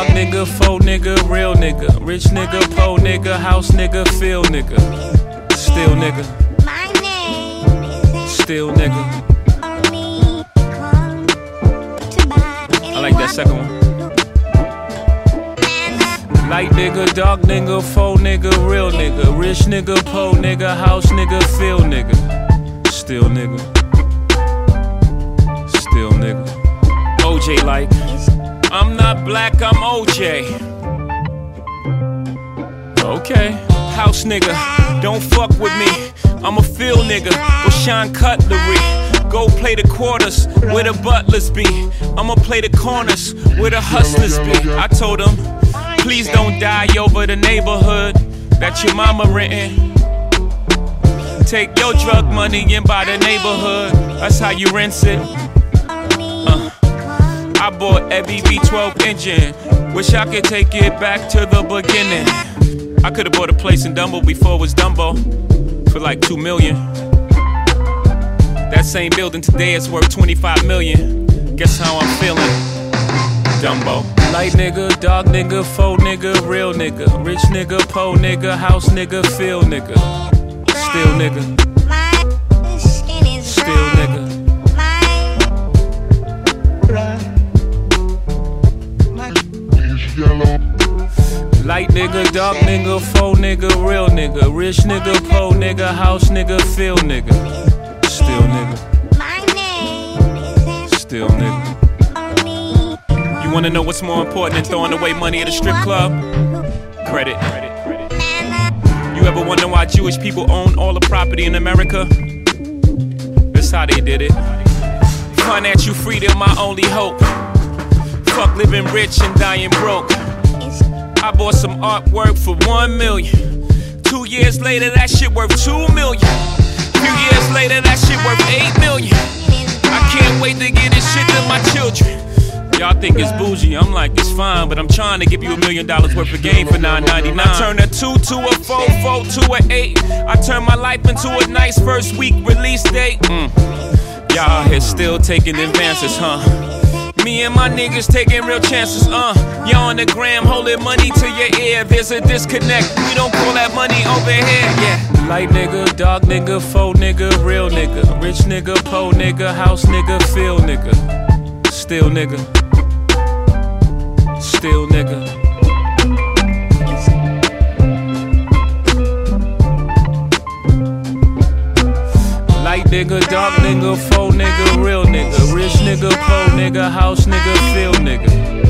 dog nigga, faux nigga, real nigga, rich nigga, po nigga, house nigga, feel nigga, still nigga, still nigga. I like that second one. Light nigga, dark nigga, faux nigga, real nigga, rich nigga, po nigga, house nigga, feel nigga, still nigga, still nigga. OJ like, I'm not black, I'm OJ. Okay, house nigga, don't fuck with me. I'm a field nigga, with Sean Cutlery. Go play the quarters where the butlers be. I'ma play the corners where the hustlers be. I told them, please don't die over the neighborhood that your mama rentin'. Take your drug money and buy the neighborhood. That's how you rinse it. I bought every V12 engine. Wish I could take it back to the beginning. I could've bought a place in Dumbo before it was Dumbo for like 2 million. That same building today is worth 25 million. Guess how I'm feeling? Dumbo. Light nigga, dog nigga, faux nigga, real nigga, rich nigga, po nigga, house nigga, feel nigga, still nigga, still nigga. Light nigga, dark nigga, faux nigga, real nigga, rich nigga, po nigga, house nigga, feel nigga, still nigga, still nigga. You wanna know what's more important than throwing away money at a strip club? Credit. You ever wonder why Jewish people own all the property in America? That's how they did it. Financial freedom, my only hope. Fuck living rich and dying broke. I bought some artwork for 1 million. 2 years later, that shit worth 2 million. Few years later, that shit worth 8 million. I can't wait to get this shit to my children. Y'all think it's bougie, I'm like, it's fine, but I'm trying to give you $1 million worth of game for $9.99. I turn a 2 to a 4, 4 to an 8. I turn my life into a nice first week release date. Y'all out here still taking advances, huh? Me and my niggas taking real chances, Y'all on the gram holding money to your ear. There's a disconnect, we don't call that money over here, yeah. Light nigga, dog nigga, faux nigga, real nigga, rich nigga, po nigga, house nigga, feel nigga, still nigga, still nigga. Light nigga, dark nigga, faux nigga, real nigga, rich nigga, po nigga, house nigga, feel nigga,